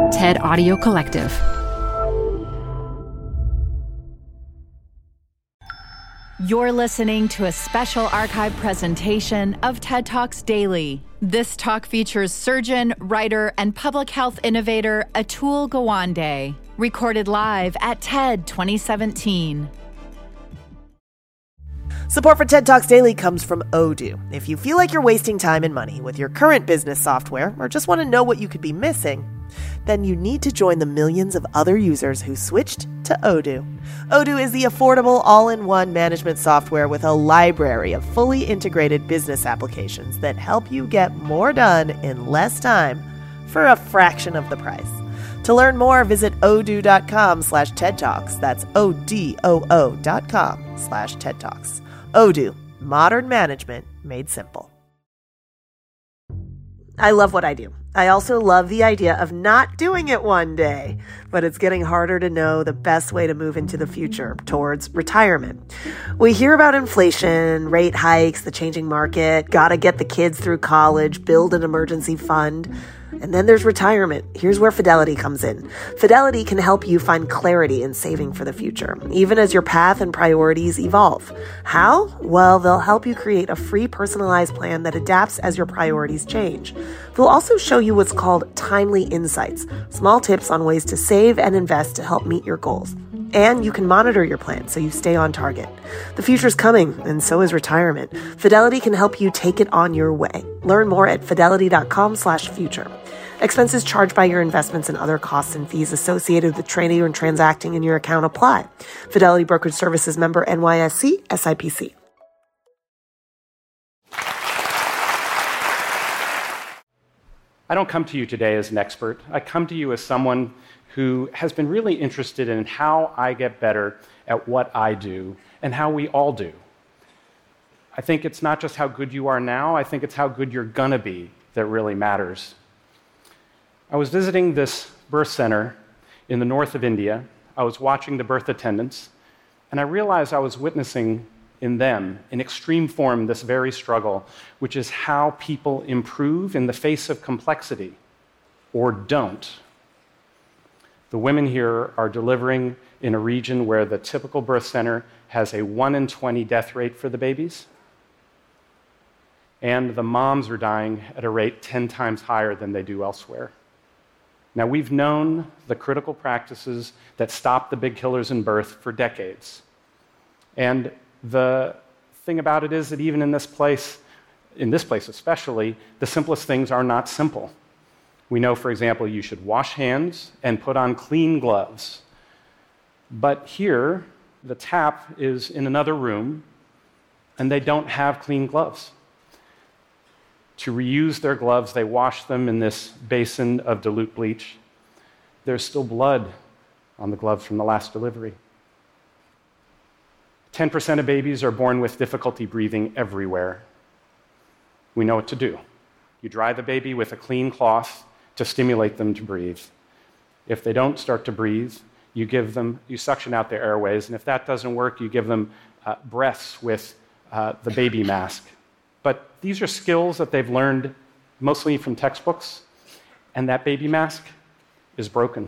TED Audio Collective. You're listening to a special archive presentation of TED Talks Daily. This talk features surgeon, writer, and public health innovator Atul Gawande, recorded live at TED 2017. Support for TED Talks Daily comes from Odoo. If you feel like you're wasting time and money with your current business software or just want to know what you could be missing, then you need to join the millions of other users who switched to Odoo. Odoo is the affordable all-in-one management software with a library of fully integrated business applications that help you get more done in less time for a fraction of the price. To learn more, visit odoo.com/TED Talks. That's ODOO.com/TED Talks. Odoo, modern management made simple. I love what I do. I also love the idea of not doing it one day, but it's getting harder to know the best way to move into the future towards retirement. We hear about inflation, rate hikes, the changing market, gotta get the kids through college, build an emergency fund. And then there's retirement. Here's where Fidelity comes in. Fidelity can help you find clarity in saving for the future, even as your path and priorities evolve. How? Well, they'll help you create a free personalized plan that adapts as your priorities change. They'll also show you what's called timely insights, small tips on ways to save and invest to help meet your goals. And you can monitor your plan so you stay on target. The future's coming, and so is retirement. Fidelity can help you take it on your way. Learn more at fidelity.com/future. Expenses charged by your investments and other costs and fees associated with trading and transacting in your account apply. Fidelity Brokerage Services member NYSE, SIPC. I don't come to you today as an expert. I come to you as someone who has been really interested in how I get better at what I do and how we all do. I think it's not just how good you are now, I think it's how good you're gonna be that really matters. I was visiting this birth center in the north of India. I was watching the birth attendants, and I realized I was witnessing in them, in extreme form, this very struggle, which is how people improve in the face of complexity, or don't. The women here are delivering in a region where the typical birth center has a 1 in 20 death rate for the babies, and the moms are dying at a rate 10 times higher than they do elsewhere. Now, we've known the critical practices that stop the big killers in birth for decades. And the thing about it is that even in this place especially, the simplest things are not simple. We know, for example, you should wash hands and put on clean gloves. But here, the tap is in another room, and they don't have clean gloves. To reuse their gloves, they wash them in this basin of dilute bleach. There's still blood on the gloves from the last delivery. 10% of babies are born with difficulty breathing everywhere. We know what to do. You dry the baby with a clean cloth to stimulate them to breathe. If they don't start to breathe, you suction out their airways, and if that doesn't work, you give them breaths with the baby mask. But these are skills that they've learned mostly from textbooks, and that baby mask is broken.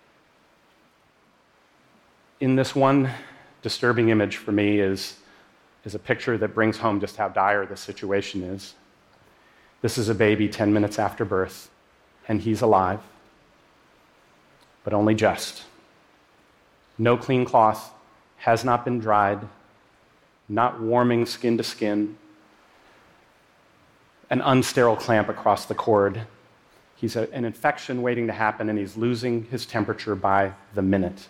In this one disturbing image for me is a picture that brings home just how dire the situation is. This is a baby 10 minutes after birth, and he's alive, but only just. No clean cloth, has not been dried, not warming skin to skin, an unsterile clamp across the cord. He's an infection waiting to happen, and he's losing his temperature by the minute.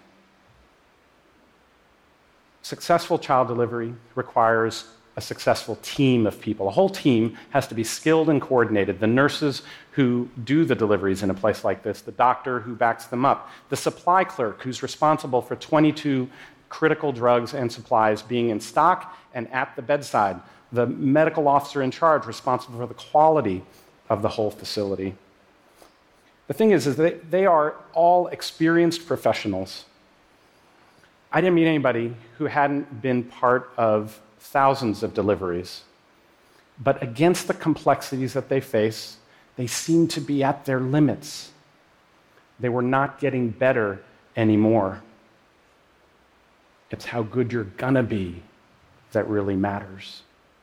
Successful child delivery requires a successful team of people. A whole team has to be skilled and coordinated. The nurses who do the deliveries in a place like this, the doctor who backs them up, the supply clerk who's responsible for 22 critical drugs and supplies being in stock and at the bedside, the medical officer in charge responsible for the quality of the whole facility. The thing is that they are all experienced professionals. I didn't meet anybody who hadn't been part of thousands of deliveries. But against the complexities that they face, they seem to be at their limits. They were not getting better anymore. It's how good you're gonna be that really matters.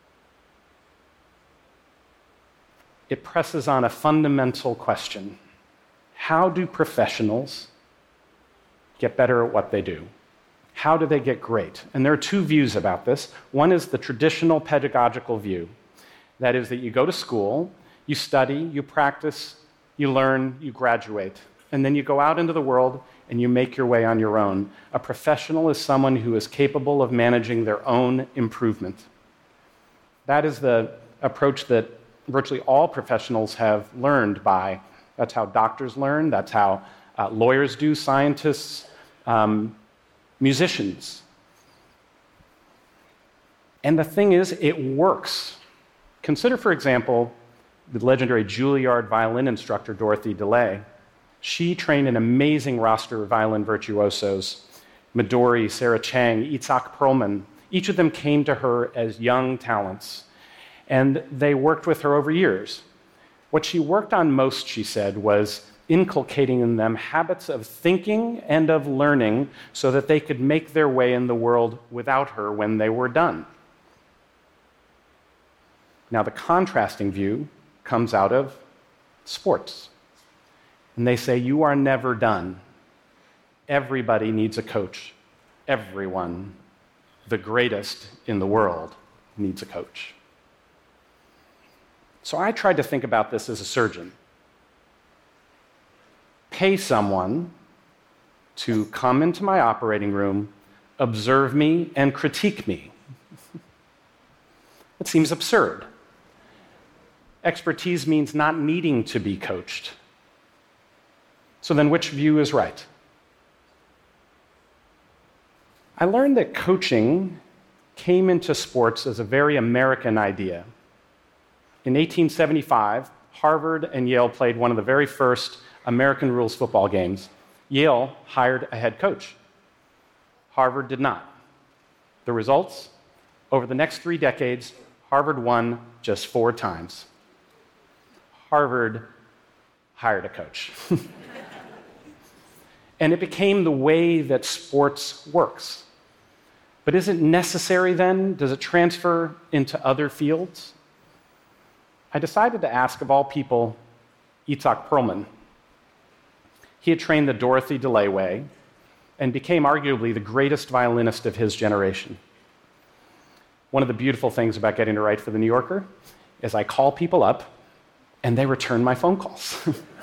It presses on a fundamental question. How do professionals get better at what they do? How do they get great? And there are two views about this. One is the traditional pedagogical view. That is that you go to school, you study, you practice, you learn, you graduate. And then you go out into the world and you make your way on your own. A professional is someone who is capable of managing their own improvement. That is the approach that virtually all professionals have learned by. That's how doctors learn, that's how lawyers do, scientists, musicians. And the thing is, it works. Consider, for example, the legendary Juilliard violin instructor, Dorothy DeLay. She trained an amazing roster of violin virtuosos, Midori, Sarah Chang, Itzhak Perlman. Each of them came to her as young talents, and they worked with her over years. What she worked on most, she said, was inculcating in them habits of thinking and of learning so that they could make their way in the world without her when they were done. Now, the contrasting view comes out of sports. And they say, you are never done. Everybody needs a coach. Everyone, the greatest in the world, needs a coach. So I tried to think about this as a surgeon. Pay someone to come into my operating room, observe me, and critique me. It seems absurd. Expertise means not needing to be coached. So then which view is right? I learned that coaching came into sports as a very American idea. In 1875, Harvard and Yale played one of the very first American rules football games. Yale hired a head coach. Harvard did not. The results? Over the next 3 decades, Harvard won just 4 times. Harvard hired a coach. And it became the way that sports works. But is it necessary then? Does it transfer into other fields? I decided to ask, of all people, Itzhak Perlman. He had trained the Dorothy DeLay way and became arguably the greatest violinist of his generation. One of the beautiful things about getting to write for The New Yorker is I call people up and they return my phone calls.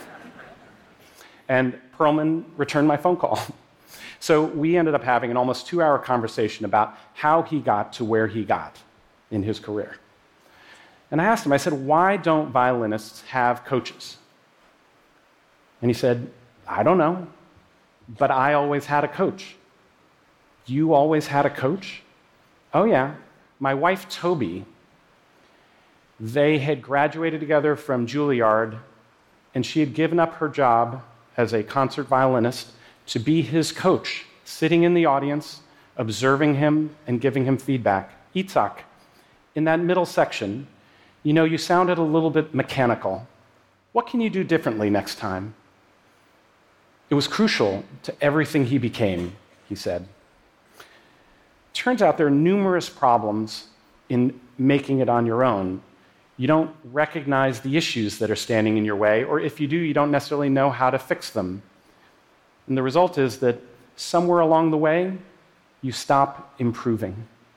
And Perlman returned my phone call. So we ended up having an almost 2-hour conversation about how he got to where he got in his career. And I asked him, I said, why don't violinists have coaches? And he said, I don't know, but I always had a coach. You always had a coach? Oh yeah, my wife Toby, they had graduated together from Juilliard, and she had given up her job as a concert violinist to be his coach, sitting in the audience, observing him and giving him feedback. Itzhak, in that middle section, you sounded a little bit mechanical. What can you do differently next time? It was crucial to everything he became, he said. Turns out there are numerous problems in making it on your own. You don't recognize the issues that are standing in your way, or if you do, you don't necessarily know how to fix them. And the result is that somewhere along the way, you stop improving.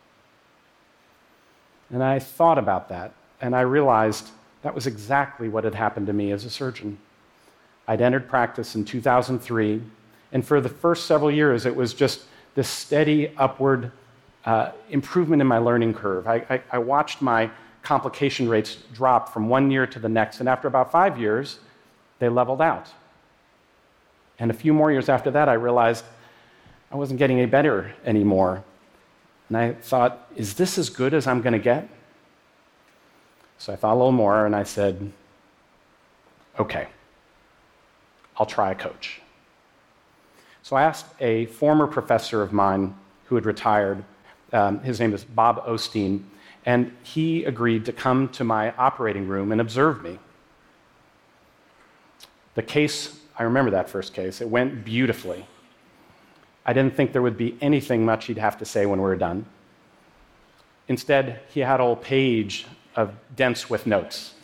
And I thought about that, and I realized that was exactly what had happened to me as a surgeon. I'd entered practice in 2003, and for the first several years, it was just this steady upward improvement in my learning curve. I watched my complication rates drop from 1 year to the next, and after about 5 years, they leveled out. And a few more years after that, I realized I wasn't getting any better anymore. And I thought, is this as good as I'm going to get? So I thought a little more, and I said, okay, I'll try a coach. So I asked a former professor of mine who had retired, his name is Bob Osteen, and he agreed to come to my operating room and observe me. The case I remember that first case. It went beautifully. I didn't think there would be anything much he'd have to say when we were done. Instead, he had a whole page of dense with notes.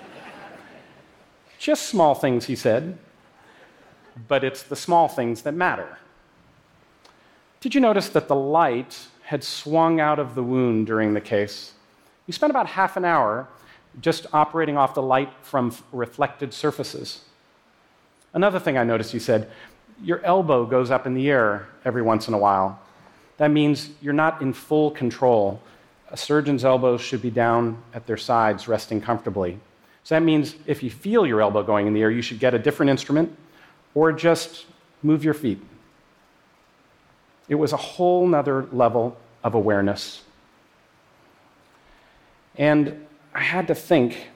Just small things, he said, but it's the small things that matter. Did you notice that the light had swung out of the wound during the case? We spent about half an hour just operating off the light from reflected surfaces. Another thing I noticed, he said, your elbow goes up in the air every once in a while. That means you're not in full control. A surgeon's elbows should be down at their sides, resting comfortably. So that means if you feel your elbow going in the air, you should get a different instrument or just move your feet. It was a whole nother level of awareness. And I had to think,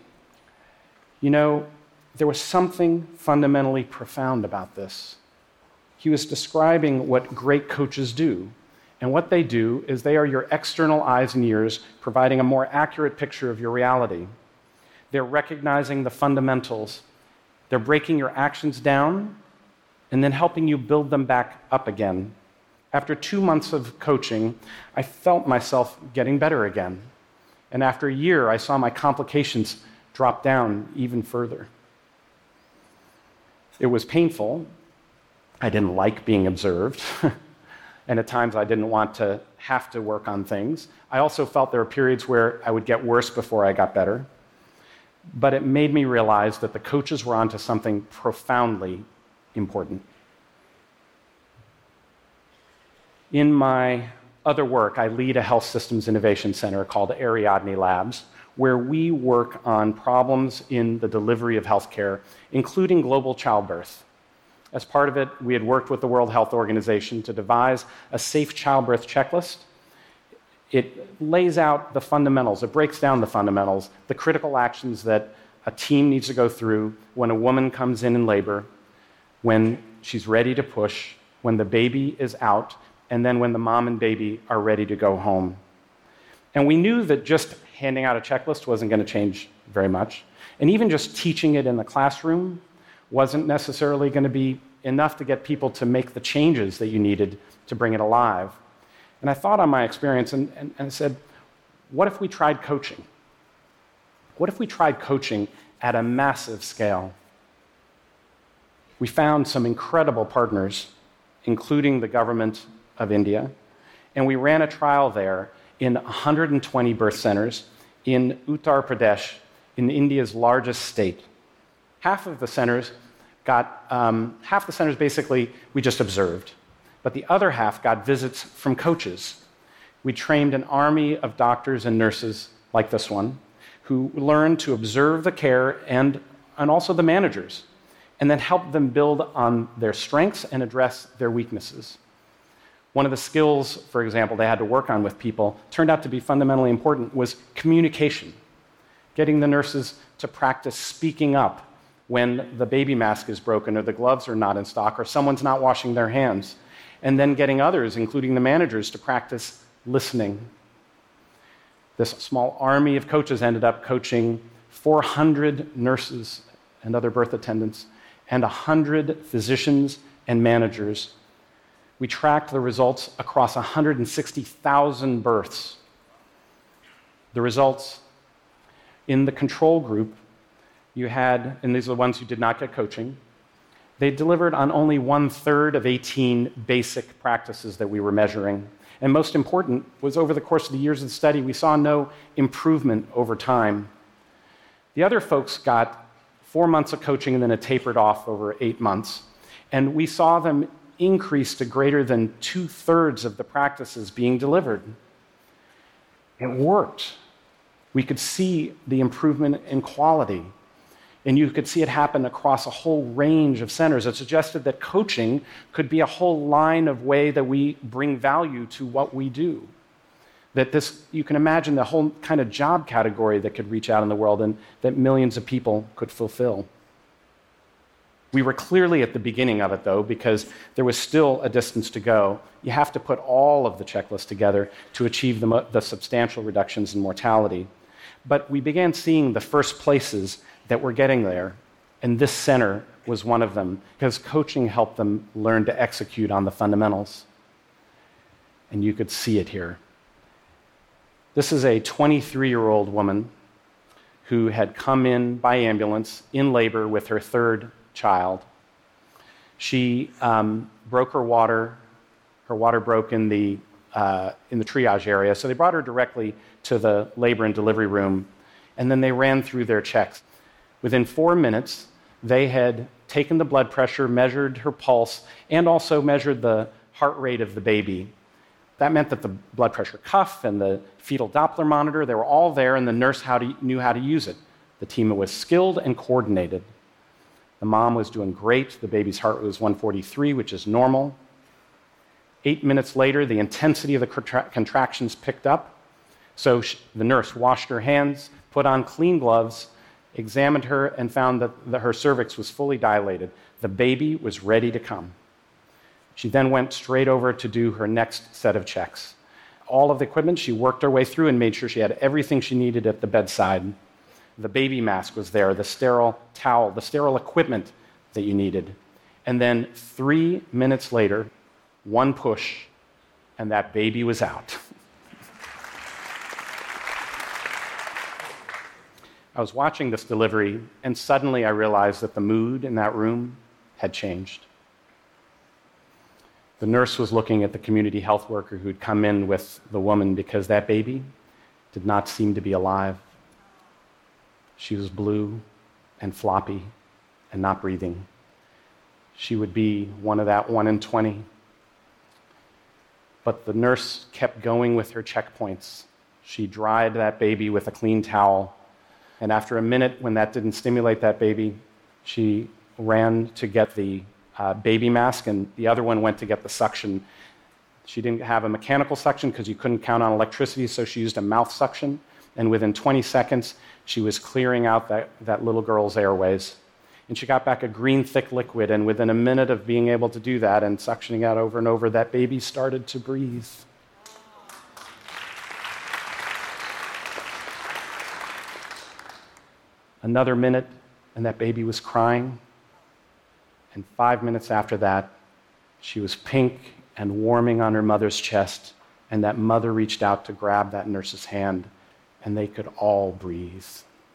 there was something fundamentally profound about this. He was describing what great coaches do. And what they do is they are your external eyes and ears, providing a more accurate picture of your reality. They're recognizing the fundamentals. They're breaking your actions down and then helping you build them back up again. After 2 months of coaching, I felt myself getting better again. And after a year, I saw my complications drop down even further. It was painful. I didn't like being observed. And at times I didn't want to have to work on things. I also felt there were periods where I would get worse before I got better. But it made me realize that the coaches were onto something profoundly important. In my other work, I lead a health systems innovation center called Ariadne Labs, where we work on problems in the delivery of healthcare, including global childbirth. As part of it, we had worked with the World Health Organization to devise a safe childbirth checklist. It lays out the fundamentals, it breaks down the fundamentals, the critical actions that a team needs to go through when a woman comes in labor, when she's ready to push, when the baby is out, and then when the mom and baby are ready to go home. And we knew that just handing out a checklist wasn't going to change very much. And even just teaching it in the classroom wasn't necessarily going to be enough to get people to make the changes that you needed to bring it alive. And I thought on my experience and I said, what if we tried coaching? What if we tried coaching at a massive scale? We found some incredible partners, including the government of India, and we ran a trial there in 120 birth centers in Uttar Pradesh, in India's largest state. Half the centers basically we just observed, but the other half got visits from coaches. We trained an army of doctors and nurses like this one who learned to observe the care and also the managers, and then help them build on their strengths and address their weaknesses. One of the skills, for example, they had to work on with people turned out to be fundamentally important was communication, getting the nurses to practice speaking up when the baby mask is broken or the gloves are not in stock or someone's not washing their hands, and then getting others, including the managers, to practice listening. This small army of coaches ended up coaching 400 nurses and other birth attendants and 100 physicians and managers. We tracked the results across 160,000 births. The results in the control group, you had, and these are the ones who did not get coaching, they delivered on only 1/3 of 18 basic practices that we were measuring. And most important was over the course of the years of the study, we saw no improvement over time. The other folks got 4 months of coaching and then it tapered off over 8 months. And we saw them increase to greater than 2/3 of the practices being delivered. It worked. We could see the improvement in quality. And you could see it happen across a whole range of centers. It suggested that coaching could be a whole line of way that we bring value to what we do. That this, you can imagine the whole kind of job category that could reach out in the world and that millions of people could fulfill. We were clearly at the beginning of it, though, because there was still a distance to go. You have to put all of the checklists together to achieve the substantial reductions in mortality. But we began seeing the first places that were getting there, and this center was one of them, because coaching helped them learn to execute on the fundamentals. And you could see it here. This is a 23-year-old woman who had come in by ambulance in labor with her third child. She broke her water. Her water broke in the triage area, so they brought her directly to the labor and delivery room, and then they ran through their checks. Within 4 minutes, they had taken the blood pressure, measured her pulse, and also measured the heart rate of the baby. That meant that the blood pressure cuff and the fetal Doppler monitor, they were all there, and the nurse knew how to use it. The team was skilled and coordinated. The mom was doing great. The baby's heart rate was 143, which is normal. 8 minutes later, the intensity of the contractions picked up. So the nurse washed her hands, put on clean gloves, examined her, and found that her cervix was fully dilated. The baby was ready to come. She then went straight over to do her next set of checks. All of the equipment, she worked her way through and made sure she had everything she needed at the bedside. The baby mask was there, the sterile towel, the sterile equipment that you needed. And then 3 minutes later, one push, and that baby was out. I was watching this delivery, and suddenly I realized that the mood in that room had changed. The nurse was looking at the community health worker who'd come in with the woman because that baby did not seem to be alive. She was blue and floppy and not breathing. She would be one of that 1 in 20. But the nurse kept going with her checkpoints. She dried that baby with a clean towel. And after a minute, when that didn't stimulate that baby, she ran to get the baby mask, and the other one went to get the suction. She didn't have a mechanical suction because you couldn't count on electricity, so she used a mouth suction. And within 20 seconds, she was clearing out that little girl's airways. And she got back a green, thick liquid, and within a minute of being able to do that and suctioning out over and over, that baby started to breathe. Another minute, and that baby was crying. And 5 minutes after that, she was pink and warming on her mother's chest, and that mother reached out to grab that nurse's hand, and they could all breathe.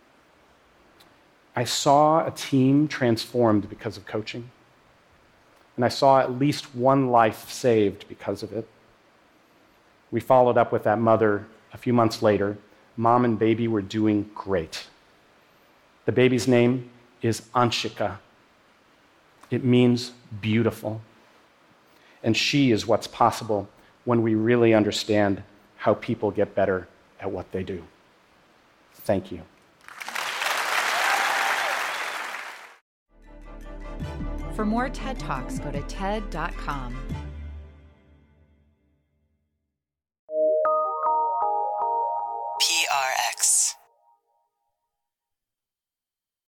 I saw a team transformed because of coaching, and I saw at least one life saved because of it. We followed up with that mother a few months later. Mom and baby were doing great. The baby's name is Anshika. It means beautiful. And she is what's possible when we really understand how people get better at what they do. Thank you. For more TED Talks, go to TED.com.